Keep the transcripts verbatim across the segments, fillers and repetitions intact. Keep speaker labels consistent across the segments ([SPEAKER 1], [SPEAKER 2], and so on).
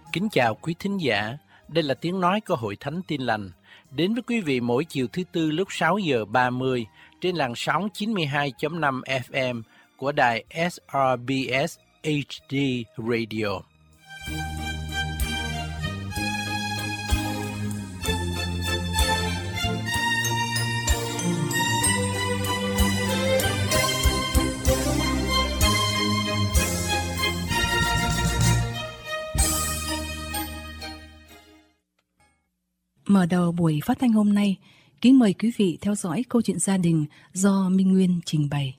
[SPEAKER 1] Kính chào quý thính giả, đây là tiếng nói của Hội Thánh Tin Lành, đến với quý vị mỗi chiều thứ tư lúc sáu giờ ba mươi trên làn sóng chín mươi hai chấm năm ép em của đài ét rờ bê ét hát đê Radio.
[SPEAKER 2] Mở đầu buổi phát thanh hôm nay, kính mời quý vị theo dõi câu chuyện gia đình do Minh Nguyên trình bày.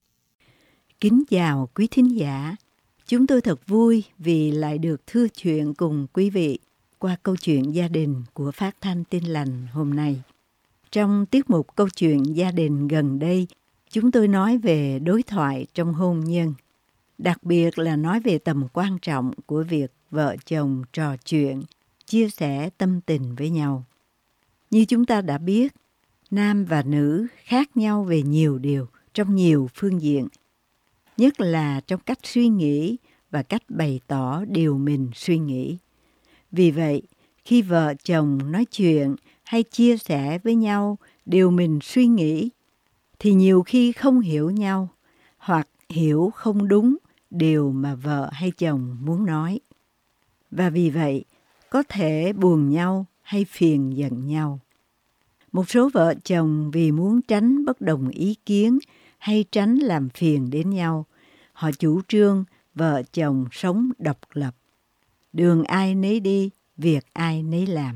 [SPEAKER 3] Kính chào quý thính giả, chúng tôi thật vui vì lại được thưa chuyện cùng quý vị qua câu chuyện gia đình của Phát thanh Tin Lành hôm nay. Trong tiết mục câu chuyện gia đình gần đây, chúng tôi nói về đối thoại trong hôn nhân, đặc biệt là nói về tầm quan trọng của việc vợ chồng trò chuyện, chia sẻ tâm tình với nhau. Như chúng ta đã biết, nam và nữ khác nhau về nhiều điều trong nhiều phương diện, nhất là trong cách suy nghĩ và cách bày tỏ điều mình suy nghĩ. Vì vậy, khi vợ chồng nói chuyện hay chia sẻ với nhau điều mình suy nghĩ, thì nhiều khi không hiểu nhau hoặc hiểu không đúng điều mà vợ hay chồng muốn nói. Và vì vậy, có thể buồn nhau hay phiền giận nhau. Một số vợ chồng vì muốn tránh bất đồng ý kiến hay tránh làm phiền đến nhau, họ chủ trương vợ chồng sống độc lập. Đường ai nấy đi, việc ai nấy làm.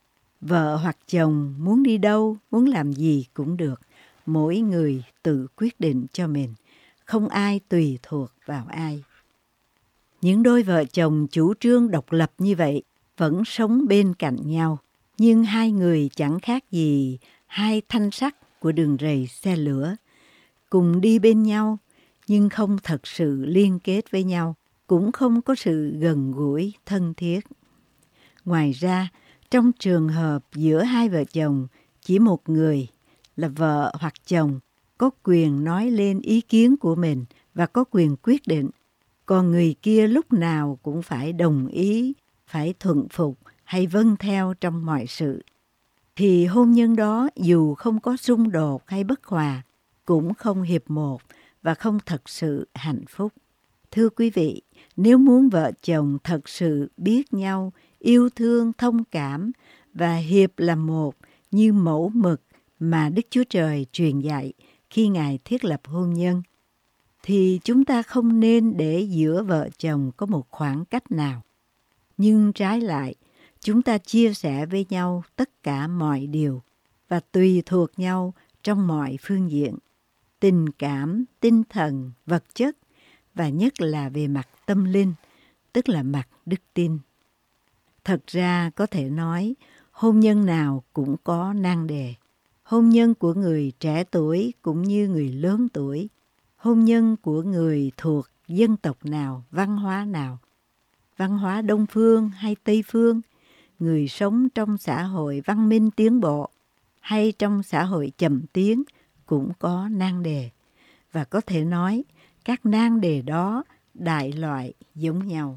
[SPEAKER 3] Vợ hoặc chồng muốn đi đâu, muốn làm gì cũng được. Mỗi người tự quyết định cho mình, không ai tùy thuộc vào ai. Những đôi vợ chồng chủ trương độc lập như vậy vẫn sống bên cạnh nhau, nhưng hai người chẳng khác gì hai thanh sắt của đường rầy xe lửa, cùng đi bên nhau nhưng không thật sự liên kết với nhau, cũng không có sự gần gũi thân thiết. Ngoài ra, trong trường hợp giữa hai vợ chồng, chỉ một người là vợ hoặc chồng có quyền nói lên ý kiến của mình và có quyền quyết định, còn người kia lúc nào cũng phải đồng ý, phải thuận phục hay vâng theo trong mọi sự, thì hôn nhân đó dù không có xung đột hay bất hòa, cũng không hiệp một và không thật sự hạnh phúc. Thưa quý vị, nếu muốn vợ chồng thật sự biết nhau, yêu thương, thông cảm và hiệp làm một như mẫu mực mà Đức Chúa Trời truyền dạy khi Ngài thiết lập hôn nhân, thì chúng ta không nên để giữa vợ chồng có một khoảng cách nào. Nhưng trái lại, chúng ta chia sẻ với nhau tất cả mọi điều và tùy thuộc nhau trong mọi phương diện, tình cảm, tinh thần, vật chất và nhất là về mặt tâm linh, tức là mặt đức tin. Thật ra có thể nói, hôn nhân nào cũng có nan đề. Hôn nhân của người trẻ tuổi cũng như người lớn tuổi, hôn nhân của người thuộc dân tộc nào, văn hóa nào, văn hóa Đông phương hay Tây phương, người sống trong xã hội văn minh tiến bộ hay trong xã hội chậm tiến cũng có nan đề. Và có thể nói các nan đề đó đại loại giống nhau.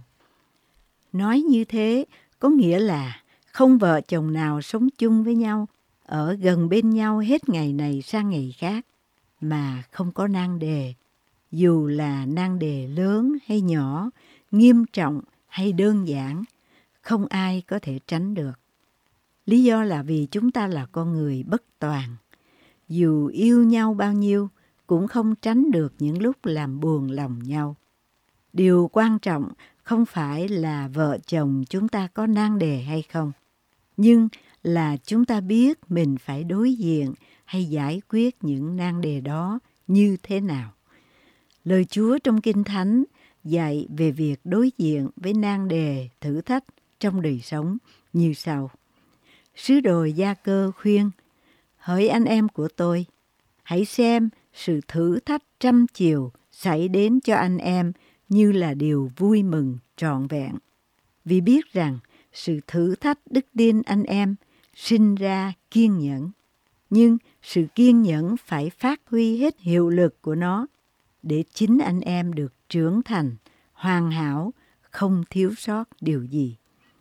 [SPEAKER 3] Nói như thế có nghĩa là không vợ chồng nào sống chung với nhau, ở gần bên nhau hết ngày này sang ngày khác mà không có nan đề, dù là nan đề lớn hay nhỏ, nghiêm trọng hay đơn giản, không ai có thể tránh được. Lý do là vì chúng ta là con người bất toàn. Dù yêu nhau bao nhiêu, cũng không tránh được những lúc làm buồn lòng nhau. Điều quan trọng không phải là vợ chồng chúng ta có nan đề hay không, nhưng là chúng ta biết mình phải đối diện hay giải quyết những nan đề đó như thế nào. Lời Chúa trong Kinh Thánh dạy về việc đối diện với nan đề, thử thách trong đời sống như sau. Sứ đồ Gia Cơ khuyên, hỡi anh em của tôi, hãy xem sự thử thách trăm chiều xảy đến cho anh em như là điều vui mừng trọn vẹn. Vì biết rằng sự thử thách đức tin anh em sinh ra kiên nhẫn, nhưng sự kiên nhẫn phải phát huy hết hiệu lực của nó để chính anh em được trưởng thành, hoàn hảo, không thiếu sót điều gì.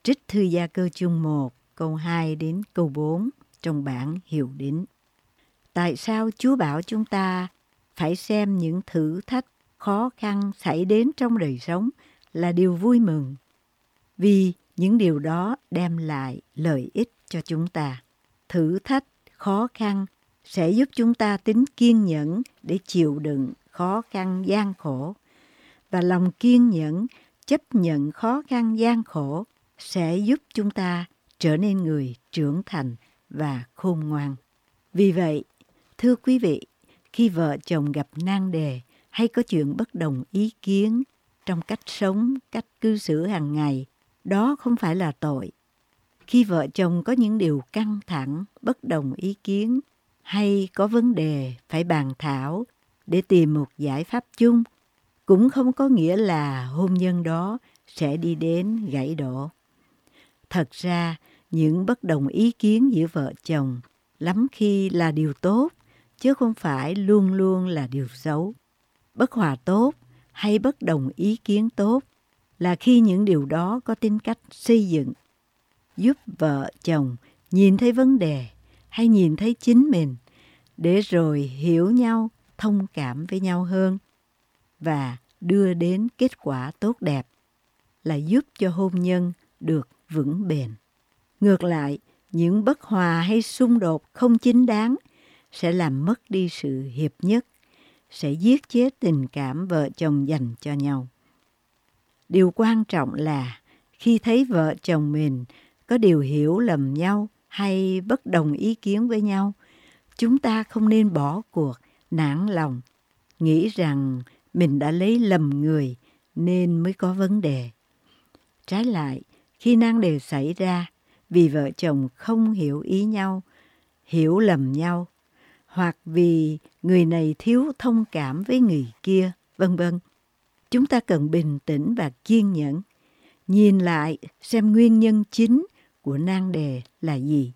[SPEAKER 3] trích thư Gia Cơ chương một, câu hai đến câu bốn trong bản Hiệu Đính. Tại sao Chúa bảo chúng ta phải xem những thử thách khó khăn xảy đến trong đời sống là điều vui mừng? Vì những điều đó đem lại lợi ích cho chúng ta. Thử thách, khó khăn sẽ giúp chúng ta tính kiên nhẫn để chịu đựng khó khăn gian khổ. Và lòng kiên nhẫn, chấp nhận khó khăn gian khổ sẽ giúp chúng ta trở nên người trưởng thành và khôn ngoan. Vì vậy, thưa quý vị, khi vợ chồng gặp nan đề hay có chuyện bất đồng ý kiến trong cách sống, cách cư xử hàng ngày, đó không phải là tội. Khi vợ chồng có những điều căng thẳng, bất đồng ý kiến hay có vấn đề phải bàn thảo để tìm một giải pháp chung, cũng không có nghĩa là hôn nhân đó sẽ đi đến gãy đổ. Thật ra, những bất đồng ý kiến giữa vợ chồng lắm khi là điều tốt, chứ không phải luôn luôn là điều xấu. Bất hòa tốt hay bất đồng ý kiến tốt là khi những điều đó có tính cách xây dựng, giúp vợ chồng nhìn thấy vấn đề hay nhìn thấy chính mình, để rồi hiểu nhau, thông cảm với nhau hơn và đưa đến kết quả tốt đẹp, là giúp cho hôn nhân được vững bền. Ngược lại, những bất hòa hay xung đột không chính đáng sẽ làm mất đi sự hiệp nhất, sẽ giết chết tình cảm vợ chồng dành cho nhau. Điều quan trọng là khi thấy vợ chồng mình có điều hiểu lầm nhau hay bất đồng ý kiến với nhau, chúng ta không nên bỏ cuộc, nản lòng, nghĩ rằng mình đã lấy lầm người nên mới có vấn đề. Trái lại, khi nan đề xảy ra vì vợ chồng không hiểu ý nhau, hiểu lầm nhau, hoặc vì người này thiếu thông cảm với người kia, vân vân, chúng ta cần bình tĩnh và kiên nhẫn, nhìn lại xem nguyên nhân chính của nan đề là gì,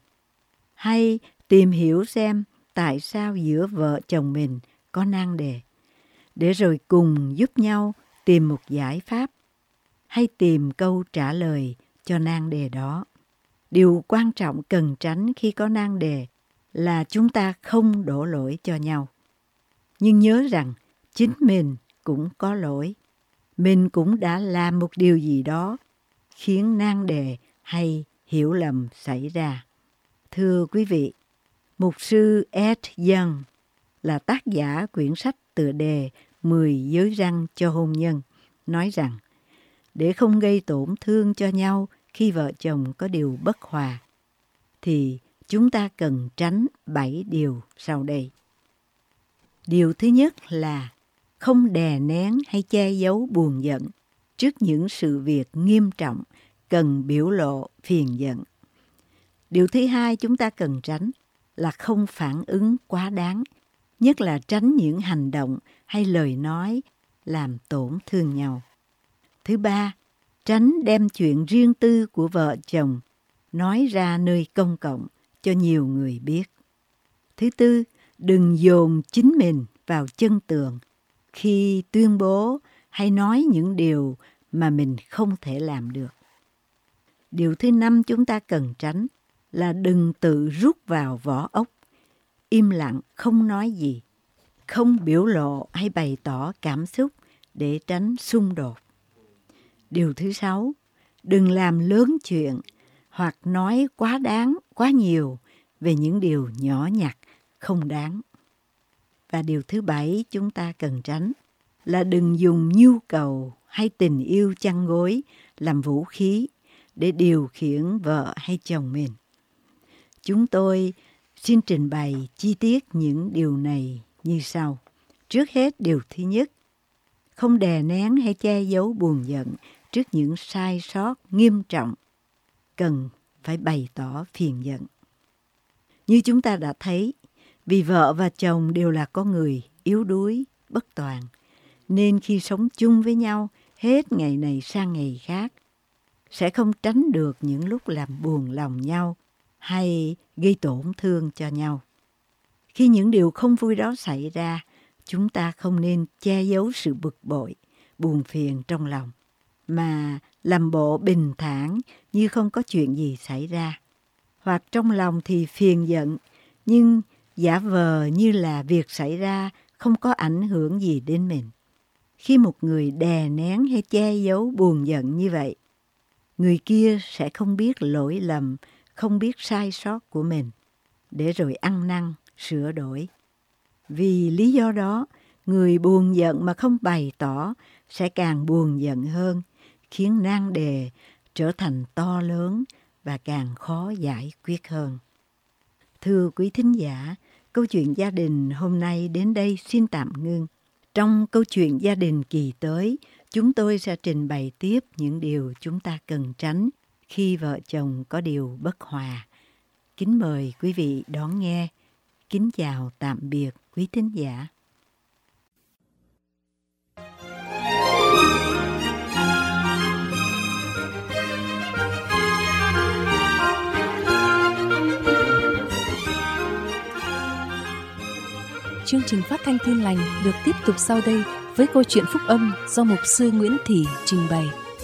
[SPEAKER 3] hay tìm hiểu xem tại sao giữa vợ chồng mình có nan đề, để rồi cùng giúp nhau tìm một giải pháp hay tìm câu trả lời cho nan đề đó. Điều quan trọng cần tránh khi có nan đề là chúng ta không đổ lỗi cho nhau. Nhưng nhớ rằng chính mình cũng có lỗi. Mình cũng đã làm một điều gì đó khiến nan đề hay hiểu lầm xảy ra. Thưa quý vị, mục sư Ed Young là tác giả quyển sách tựa đề mười giới răn cho hôn nhân, nói rằng để không gây tổn thương cho nhau khi vợ chồng có điều bất hòa, thì chúng ta cần tránh bảy điều sau đây. Điều thứ nhất là không đè nén hay che giấu buồn giận trước những sự việc nghiêm trọng cần biểu lộ phiền giận. Điều thứ hai chúng ta cần tránh là không phản ứng quá đáng, nhất là tránh những hành động hay lời nói làm tổn thương nhau. Thứ ba, tránh đem chuyện riêng tư của vợ chồng nói ra nơi công cộng cho nhiều người biết. Thứ tư, đừng dồn chính mình vào chân tường khi tuyên bố hay nói những điều mà mình không thể làm được. Điều thứ năm chúng ta cần tránh là đừng tự rút vào vỏ ốc, im lặng không nói gì, không biểu lộ hay bày tỏ cảm xúc để tránh xung đột. Điều thứ sáu, đừng làm lớn chuyện hoặc nói quá đáng, quá nhiều về những điều nhỏ nhặt, không đáng. Và điều thứ bảy chúng ta cần tránh là đừng dùng nhu cầu hay tình yêu chăn gối làm vũ khí để điều khiển vợ hay chồng mình. Chúng tôi xin trình bày chi tiết những điều này như sau. Trước hết, điều thứ nhất, không đè nén hay che giấu buồn giận trước những sai sót nghiêm trọng, cần phải bày tỏ phiền giận. Như chúng ta đã thấy, vì vợ và chồng đều là con người yếu đuối, bất toàn, nên khi sống chung với nhau hết ngày này sang ngày khác, sẽ không tránh được những lúc làm buồn lòng nhau hay gây tổn thương cho nhau. Khi những điều không vui đó xảy ra, chúng ta không nên che giấu sự bực bội, buồn phiền trong lòng, mà làm bộ bình thản như không có chuyện gì xảy ra. Hoặc trong lòng thì phiền giận, nhưng giả vờ như là việc xảy ra không có ảnh hưởng gì đến mình. Khi một người đè nén hay che giấu buồn giận như vậy, người kia sẽ không biết lỗi lầm, không biết sai sót của mình, để rồi ăn năn, sửa đổi. Vì lý do đó, người buồn giận mà không bày tỏ sẽ càng buồn giận hơn, khiến nan đề trở thành to lớn và càng khó giải quyết hơn. Thưa quý thính giả, câu chuyện gia đình hôm nay đến đây xin tạm ngưng. Trong câu chuyện gia đình kỳ tới, chúng tôi sẽ trình bày tiếp những điều chúng ta cần tránh khi vợ chồng có điều bất hòa. Kính mời quý vị đón nghe. Kính chào tạm biệt quý thính giả.
[SPEAKER 2] Chương trình phát thanh Tin Lành được tiếp tục sau đây với câu chuyện phúc âm do mục sư Nguyễn Thị trình bày.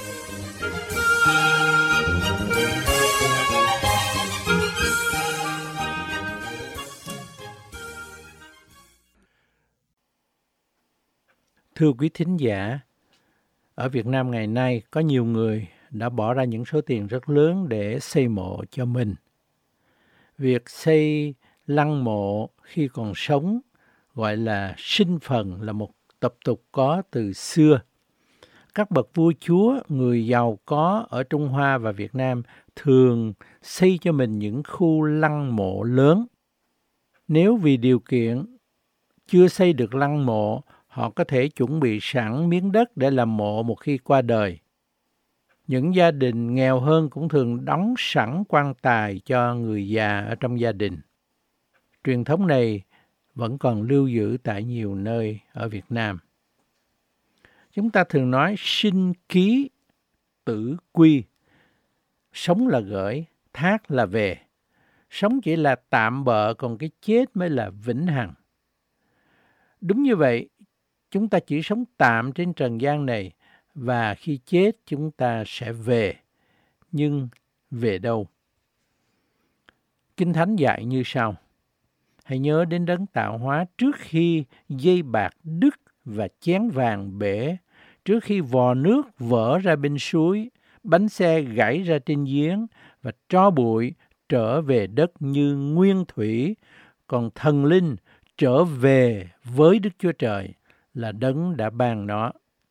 [SPEAKER 1] Thưa quý thính giả, ở Việt Nam ngày nay có nhiều người đã bỏ ra những số tiền rất lớn để xây mộ cho mình. Việc xây lăng mộ khi còn sống gọi là sinh phần là một tập tục có từ xưa. Các bậc vua chúa, người giàu có ở Trung Hoa và Việt Nam thường xây cho mình những khu lăng mộ lớn. Nếu vì điều kiện chưa xây được lăng mộ, họ có thể chuẩn bị sẵn miếng đất để làm mộ một khi qua đời. Những gia đình nghèo hơn cũng thường đóng sẵn quan tài cho người già ở trong gia đình. Truyền thống này vẫn còn lưu giữ tại nhiều nơi ở Việt Nam. Chúng ta thường nói sinh ký, tử quy. Sống là gửi, thác là về. Sống chỉ là tạm bợ, còn cái chết mới là vĩnh hằng. Đúng như vậy, chúng ta chỉ sống tạm trên trần gian này, và khi chết chúng ta sẽ về. Nhưng về đâu? Kinh Thánh dạy như sau. Hãy nhớ đến đấng tạo hóa trước khi dây bạc đứt và chén vàng bể, trước khi vò nước vỡ ra bên suối, bánh xe gãy ra trên giếng và tro bụi trở về đất như nguyên thủy, còn thần linh trở về với Đức Chúa Trời là đấng đã ban nó.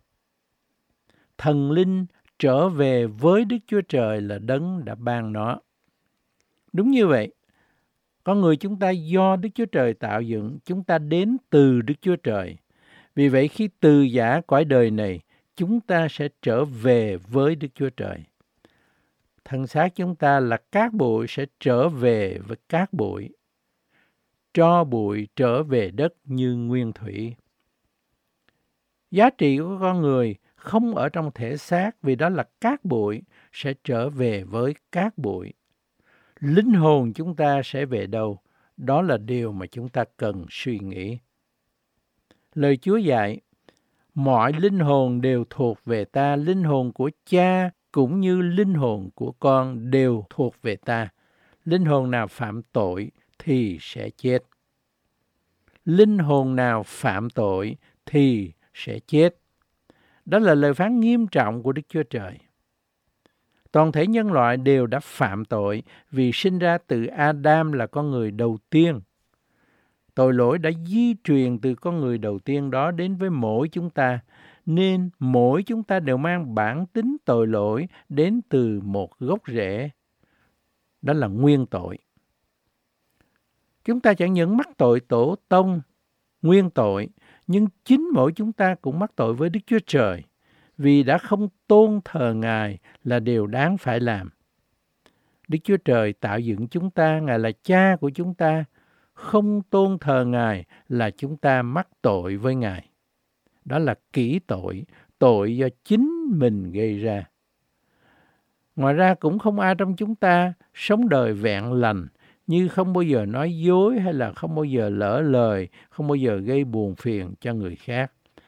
[SPEAKER 1] Thần linh trở về với Đức Chúa Trời là đấng đã ban nó. Đúng như vậy, con người chúng ta do Đức Chúa Trời tạo dựng, chúng ta đến từ Đức Chúa Trời. Vì vậy khi từ giã cõi đời này, chúng ta sẽ trở về với Đức Chúa Trời. Thân xác chúng ta là cát bụi sẽ trở về với cát bụi. Tro bụi trở về đất như nguyên thủy. Giá trị của con người không ở trong thể xác, vì đó là cát bụi sẽ trở về với cát bụi. Linh hồn chúng ta sẽ về đâu? Đó là điều mà chúng ta cần suy nghĩ. Lời Chúa dạy, mọi linh hồn đều thuộc về ta, linh hồn của cha cũng như linh hồn của con đều thuộc về ta. Linh hồn nào phạm tội thì sẽ chết. Linh hồn nào phạm tội thì sẽ chết. Đó là lời phán nghiêm trọng của Đức Chúa Trời. Toàn thể nhân loại đều đã phạm tội vì sinh ra từ Adam là con người đầu tiên. Tội lỗi đã di truyền từ con người đầu tiên đó đến với mỗi chúng ta, nên mỗi chúng ta đều mang bản tính tội lỗi đến từ một gốc rễ. Đó là nguyên tội. Chúng ta chẳng những mắc tội tổ tông, nguyên tội, nhưng chính mỗi chúng ta cũng mắc tội với Đức Chúa Trời, vì đã không tôn thờ Ngài là điều đáng phải làm. Đức Chúa Trời tạo dựng chúng ta, Ngài là cha của chúng ta. Không tôn thờ Ngài là chúng ta mắc tội với Ngài. Đó là kỹ tội, tội do chính mình gây ra. Ngoài ra cũng không ai trong chúng ta sống đời vẹn lành, như không bao giờ nói dối hay là không bao giờ lỡ lời, không bao giờ gây buồn phiền cho người khác.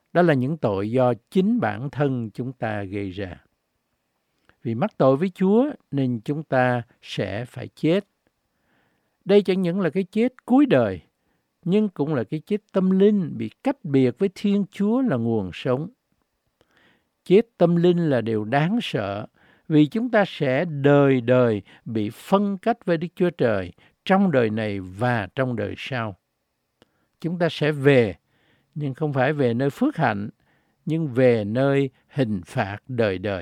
[SPEAKER 1] Đó là những tội do chính bản thân chúng ta gây ra. Vì mắc tội với Chúa nên chúng ta sẽ phải chết. Đây chẳng những là cái chết cuối đời, nhưng cũng là cái chết tâm linh bị cách biệt với Thiên Chúa là nguồn sống. Chết tâm linh là điều đáng sợ, vì chúng ta sẽ đời đời bị phân cách với Đức Chúa Trời trong đời này và trong đời sau. Chúng ta sẽ về, nhưng không phải về nơi phước hạnh, nhưng về nơi hình phạt đời đời.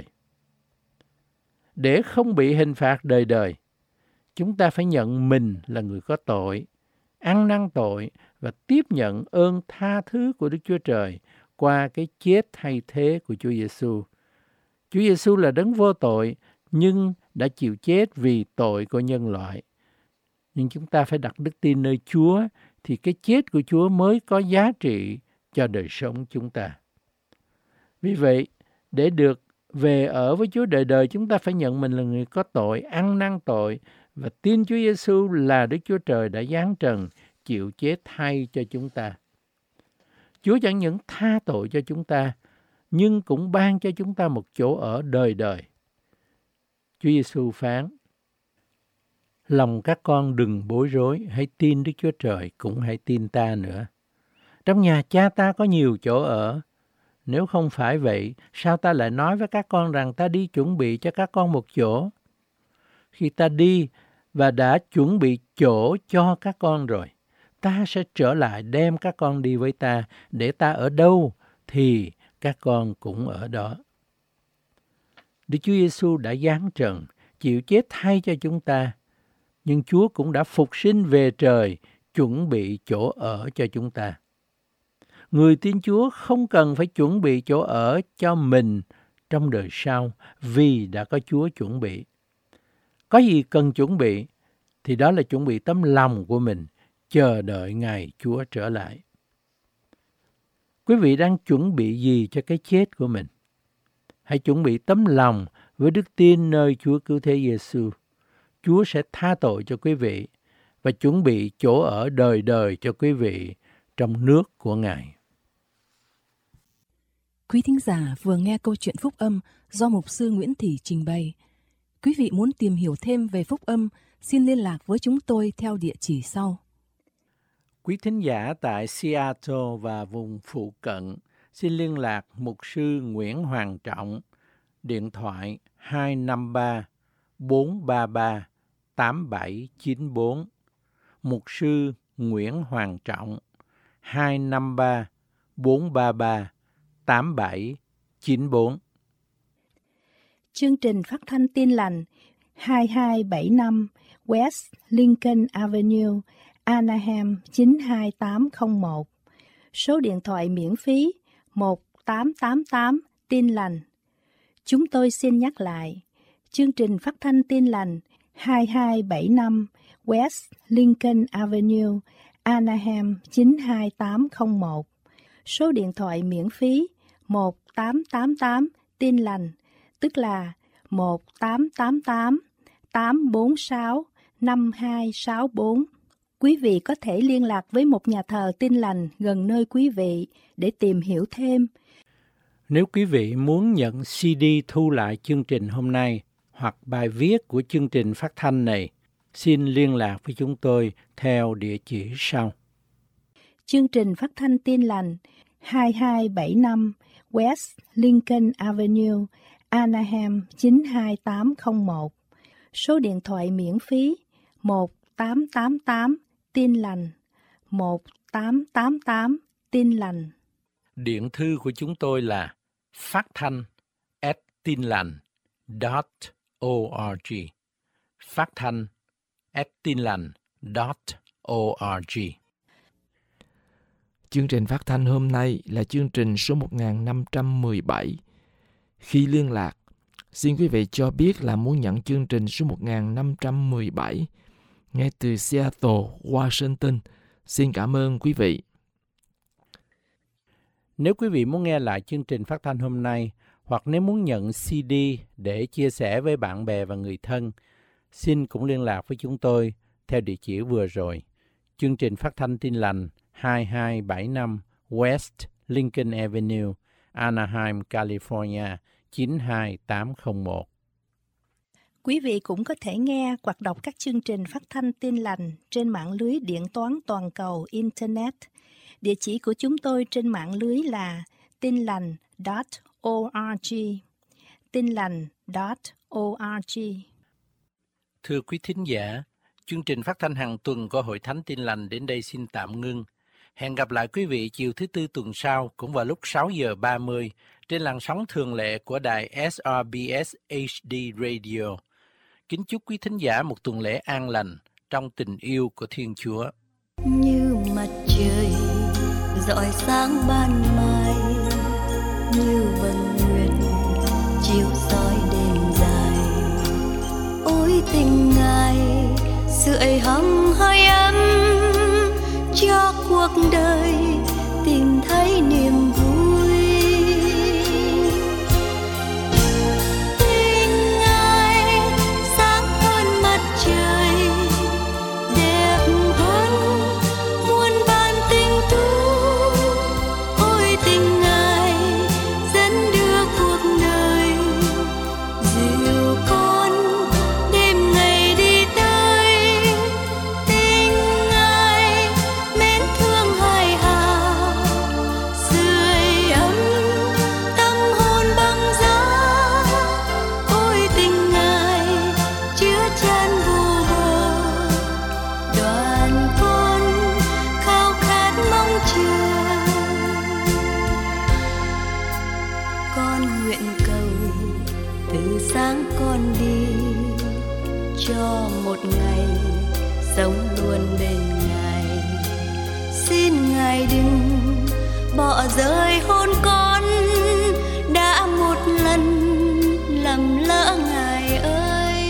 [SPEAKER 1] Để không bị hình phạt đời đời, chúng ta phải nhận mình là người có tội, ăn năn tội và tiếp nhận ơn tha thứ của Đức Chúa Trời qua cái chết thay thế của Chúa Giêsu. Chúa Giêsu là đấng vô tội nhưng đã chịu chết vì tội của nhân loại. Nhưng chúng ta phải đặt đức tin nơi Chúa thì cái chết của Chúa mới có giá trị cho đời sống chúng ta. Vì vậy, để được về ở với Chúa đời đời, chúng ta phải nhận mình là người có tội, ăn năn tội và tin Chúa Giêsu là Đức Chúa Trời đã giáng trần, chịu chết thay cho chúng ta. Chúa chẳng những tha tội cho chúng ta, nhưng cũng ban cho chúng ta một chỗ ở đời đời. Chúa Giêsu phán: lòng các con đừng bối rối, hãy tin Đức Chúa Trời, cũng hãy tin ta nữa. Trong nhà Cha ta có nhiều chỗ ở. Nếu không phải vậy, sao ta lại nói với các con rằng ta đi chuẩn bị cho các con một chỗ? Khi ta đi và đã chuẩn bị chỗ cho các con rồi, ta sẽ trở lại đem các con đi với ta, để ta ở đâu thì các con cũng ở đó. Đức Chúa Giêsu đã giáng trần, chịu chết thay cho chúng ta, nhưng Chúa cũng đã phục sinh về trời, chuẩn bị chỗ ở cho chúng ta. Người tin Chúa không cần phải chuẩn bị chỗ ở cho mình trong đời sau, vì đã có Chúa chuẩn bị. Có gì cần chuẩn bị thì đó là chuẩn bị tấm lòng của mình, chờ đợi ngày Chúa trở lại. Quý vị đang chuẩn bị gì cho cái chết của mình? Hãy chuẩn bị tấm lòng với đức tin nơi Chúa Cứu Thế Giêsu. Chúa sẽ tha tội cho quý vị và chuẩn bị chỗ ở đời đời cho quý vị trong nước của Ngài.
[SPEAKER 2] Quý thính giả vừa nghe câu chuyện phúc âm do mục sư Nguyễn Thị trình bày. Quý vị muốn tìm hiểu thêm về phúc âm, xin liên lạc với chúng tôi theo địa chỉ sau.
[SPEAKER 1] Quý thính giả tại Seattle và vùng phụ cận, xin liên lạc mục sư Nguyễn Hoàng Trọng, điện thoại hai năm ba bốn ba ba tám bảy chín bốn. Mục sư Nguyễn Hoàng Trọng, hai năm ba bốn ba ba tám bảy chín bốn.
[SPEAKER 4] Chương trình phát thanh Tin Lành hai hai bảy năm West Lincoln Avenue, Anaheim chín hai tám không một. Số điện thoại miễn phí một tám tám tám Tin Lành. Chúng tôi xin nhắc lại, chương trình phát thanh Tin Lành hai hai bảy năm West Lincoln Avenue, Anaheim chín hai tám không một. Số điện thoại miễn phí một tám tám tám Tin Lành, tức là một tám tám tám tám bốn sáu năm hai sáu bốn. Quý vị có thể liên lạc với một nhà thờ Tin Lành gần nơi quý vị để tìm hiểu thêm.
[SPEAKER 1] Nếu quý vị muốn nhận xê đê thu lại chương trình hôm nay hoặc bài viết của chương trình phát thanh này, xin liên lạc với chúng tôi theo địa chỉ sau.
[SPEAKER 4] Chương trình phát thanh Tin Lành hai hai bảy năm West Lincoln Avenue, Anaheim chín hai tám không một. Số điện thoại miễn phí một tám tám tám Tin Lành, một tám tám tám Tin Lành.
[SPEAKER 1] Điện thư của chúng tôi là phát thanh a tin lành chấm org. Phát thanh a tin lành chấm org.
[SPEAKER 5] Chương trình phát thanh hôm nay là chương trình số một nghìn năm trăm mười bảy. Khi liên lạc, xin quý vị cho biết là muốn nhận chương trình số một nghìn năm trăm mười bảy nghe từ Seattle, Washington. Xin cảm ơn quý vị.
[SPEAKER 1] Nếu quý vị muốn nghe lại chương trình phát thanh hôm nay, hoặc nếu muốn nhận xê đê để chia sẻ với bạn bè và người thân, xin cũng liên lạc với chúng tôi theo địa chỉ vừa rồi. Chương trình phát thanh Tin Lành hai hai bảy năm West Lincoln Avenue, Anaheim, California chín hai tám không một.
[SPEAKER 4] Quý vị cũng có thể nghe hoặc đọc các chương trình phát thanh Tin Lành trên mạng lưới điện toán toàn cầu Internet. Địa chỉ của chúng tôi trên mạng lưới là tin lành chấm org, tin lành chấm org.
[SPEAKER 1] Thưa quý thính giả, chương trình phát thanh hàng tuần của Hội Thánh Tin Lành đến đây xin tạm ngưng. Hẹn gặp lại quý vị chiều thứ Tư tuần sau cũng vào lúc sáu giờ ba mươi trên làn sóng thường lệ của đài ét rờ bê ét hát đê Radio. Kính chúc quý thính giả một tuần lễ an lành trong tình yêu của Thiên Chúa.
[SPEAKER 6] Như mặt trời rọi sáng ban mai, như vầng nguyệt chiếu soi đêm dài. Ôi tình Ngài sưởi hăng hơi ấm cho cuộc đời tìm thấy niềm vui. Tình Ngài sáng hơn mặt trời, đẹp hơn muôn vàn tình tú. Ôi tình Ngài dẫn đưa cuộc đời, dìu con đêm ngày đi tới. Tình Ngài mến thương hài hà, sưởi ấm tâm hồn băng giá. Ôi tình Ngài chứa chan vô bờ, đoàn con khao khát mong chờ. Con nguyện cầu từ sáng con đi, cho một ngày sống luôn bên Ngài. Xin Ngài đừng bỏ rơi hôn con, đã một lần lầm lỡ Ngài ơi.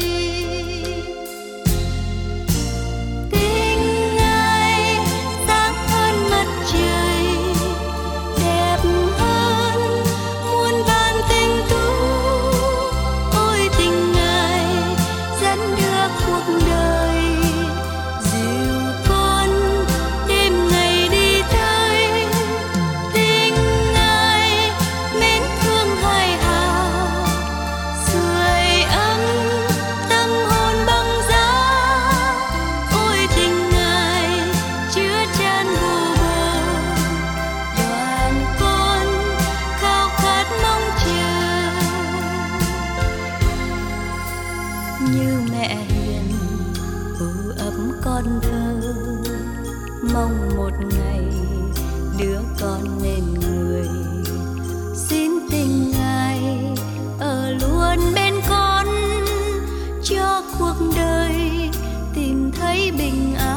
[SPEAKER 6] Tình Ngài sáng hơn mặt trời, đẹp hơn muôn vàn tình tú. Ôi tình Ngài dẫn đưa cuộc đời, dìu con đêm ngày đi tới. Tình Ngài mến thương hài hà, sưởi ấm tâm hồn băng giá. Ôi tình Ngài chứa chan vô bờ, đoàn con khao khát mong chờ. Như mẹ hiền ủ ấm con thơ, mong một ngày đứa con nên người. Xin tình Ngài ở luôn bên con, cho cuộc đời tìm thấy bình an.